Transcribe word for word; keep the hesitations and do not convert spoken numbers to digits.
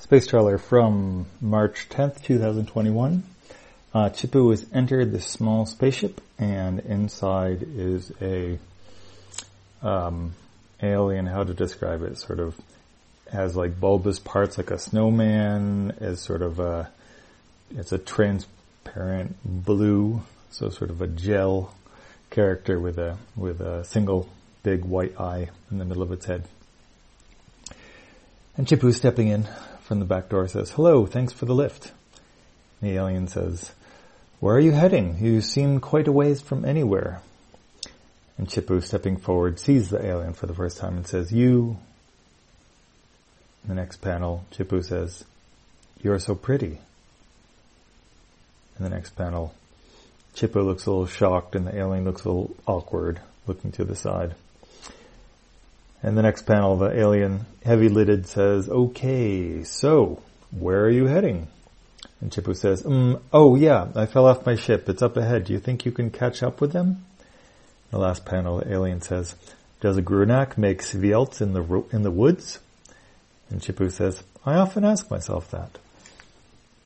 Space Trawler from March tenth, twenty twenty-one. Uh, Chippu has entered this small spaceship, and inside is a um, alien. How to describe it? Sort of has like bulbous parts, like a snowman. Is sort of a it's a transparent blue, so sort of a gel character with a with a single big white eye in the middle of its head. And Chippu, stepping in from the back door, says, "Hello, thanks for the lift." The alien says, "Where are you heading? You seem quite a ways from anywhere." And Chippu, stepping forward, sees the alien for the first time and says, "You..." In the next panel, Chippu says, "You're so pretty." In the next panel, Chippu looks a little shocked and the alien looks a little awkward, looking to the side. And the next panel, the alien, heavy-lidded, says, "Okay, so, where are you heading?" And Chippu says, mm, "Oh yeah, I fell off my ship. It's up ahead. Do you think you can catch up with them?" The last panel, the alien says, "Does a Grunak make svelts in the ro- in the woods?" And Chippu says, "I often ask myself that."